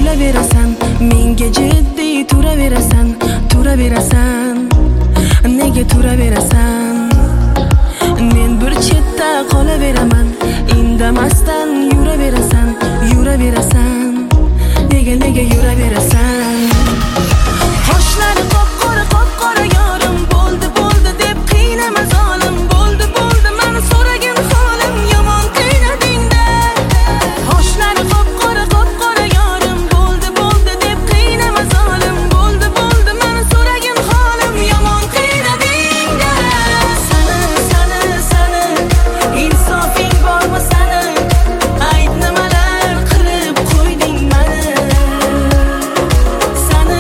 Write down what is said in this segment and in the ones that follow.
kulaverasan, menga jiddiy turaverasan, nega turaverasan? Men bir chetda qolaveraman, indamasdan yuraversan, nega yuraversan? Qoshlari qop-qora yorim, bo'ldi deb qiynama zolim, bo'ldi meni so'ragin holim, yomon qiynading-da. Qoshlari qop-qora yorim, bo'ldi deb qiynama zolim, bo'ldi meni so'ragin holim, yomon qiynading-da. Sani insofing bormi sani? Ayt nimalar qilib qo'yding mani? Sani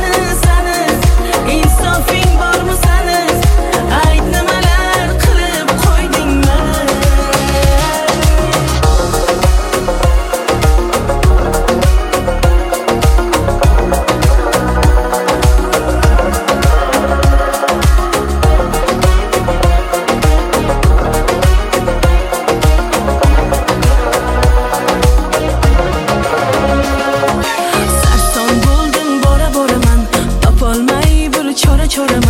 insofing bormi sani? Ayt nimalar qilib qo'yding mani? Sarson bo'ldim, boraman, topolmay bir choraman.